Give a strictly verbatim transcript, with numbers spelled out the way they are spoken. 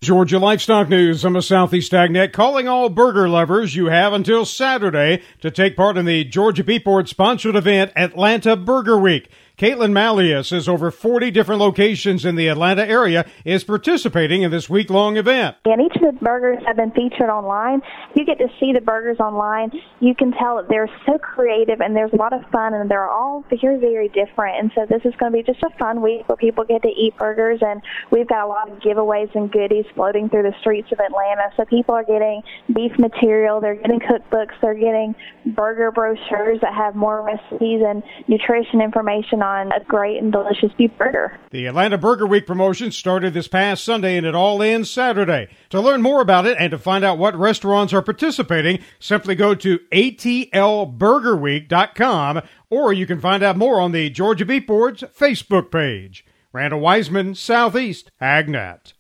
Georgia Livestock News. I'm a Southeast AgNet calling all burger lovers. You have until Saturday to take part in the Georgia Beef Board sponsored event, Atlanta Burger Week. Caitlin Malia says over forty different locations in the Atlanta area is participating in this week-long event. And each of the burgers have been featured online. You get to see the burgers online. You can tell that they're so creative and there's a lot of fun and they're all very, very different. And so this is going to be just a fun week where people get to eat burgers, and we've got a lot of giveaways and goodies floating through the streets of Atlanta. So people are getting beef material, they're getting cookbooks, they're getting burger brochures that have more recipes and nutrition information on a great and delicious beef burger. The Atlanta Burger Week promotion started this past Sunday and it all ends Saturday. To learn more about it and to find out what restaurants are participating, simply go to A T L burger week dot com, or you can find out more on the Georgia Beef Board's Facebook page. Randall Wiseman, Southeast AgNet.